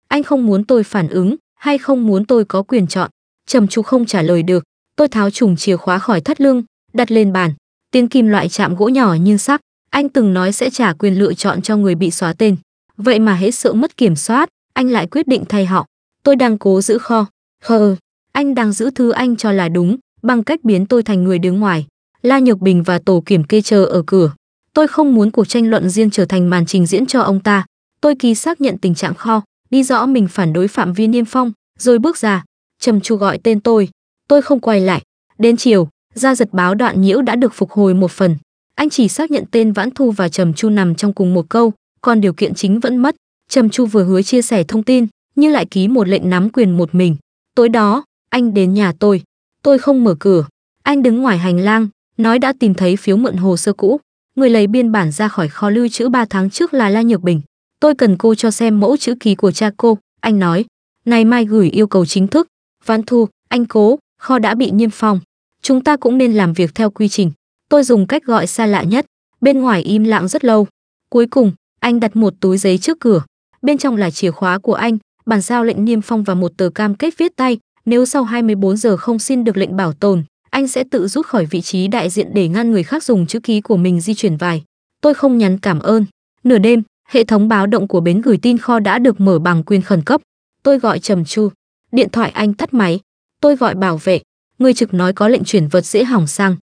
Anh không muốn tôi phản ứng hay không muốn tôi có quyền chọn? Trầm Chu không trả lời được. Tôi tháo chùm chìa khóa khỏi thắt lưng, đặt lên bàn. Tiếng kim loại chạm gỗ nhỏ như sắc. Anh từng nói sẽ trả quyền lựa chọn cho người bị xóa tên. Vậy mà hết sợ mất kiểm soát, anh lại quyết định thay họ. Tôi đang cố giữ kho. Anh đang giữ thứ anh cho là đúng, bằng cách biến tôi thành người đứng ngoài. La Nhược Bình và tổ kiểm kê chờ ở cửa. Tôi không muốn cuộc tranh luận riêng trở thành màn trình diễn cho ông ta. Tôi ký xác nhận tình trạng kho, đi rõ mình phản đối Phạm Vi Niêm Phong, rồi bước ra. Trầm Chu gọi tên tôi không quay lại. Đến chiều, Gia Giật báo Đoạn Nhiễu đã được phục hồi một phần. Anh chỉ xác nhận tên Vãn Thu và Trầm Chu nằm trong cùng một câu, còn điều kiện chính vẫn mất. Trầm Chu vừa hứa chia sẻ thông tin, nhưng lại ký một lệnh nắm quyền một mình. Tối đó, anh đến nhà tôi không mở cửa. Anh đứng ngoài hành lang, nói đã tìm thấy phiếu mượn hồ sơ cũ. Người lấy biên bản ra khỏi kho lưu trữ 3 tháng trước là La Nhược Bình. Tôi cần cô cho xem mẫu chữ ký của cha cô, anh nói. Ngày mai gửi yêu cầu chính thức. Vãn Thu, anh cố, kho đã bị niêm phong. Chúng ta cũng nên làm việc theo quy trình. Tôi dùng cách gọi xa lạ nhất. Bên ngoài im lặng rất lâu. Cuối cùng, anh đặt một túi giấy trước cửa. Bên trong là chìa khóa của anh, bản giao lệnh niêm phong và một tờ cam kết viết tay. Nếu sau 24 giờ không xin được lệnh bảo tồn, anh sẽ tự rút khỏi vị trí đại diện để ngăn người khác dùng chữ ký của mình di chuyển vải. Tôi không nhắn cảm ơn. Nửa đêm, hệ thống báo động của bến gửi tin kho đã được mở bằng quyền khẩn cấp. Tôi gọi Trầm Chu. Điện thoại anh tắt máy. Tôi gọi bảo vệ. Người trực nói có lệnh chuyển vật dễ hỏng xăng.